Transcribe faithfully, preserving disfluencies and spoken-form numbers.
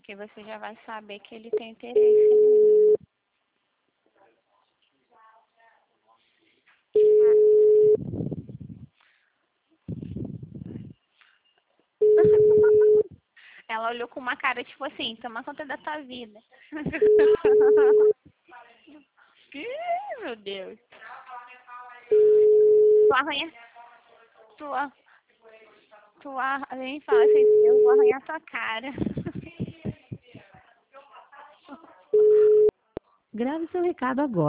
porque você já vai saber que ele tem interesse em mim. Ela olhou com uma cara tipo assim, toma conta da tua vida. Ih, meu Deus. Tu arranha. Tu, a- tu a- vem e fala assim, eu vou arranhar tua cara. Grave seu recado agora.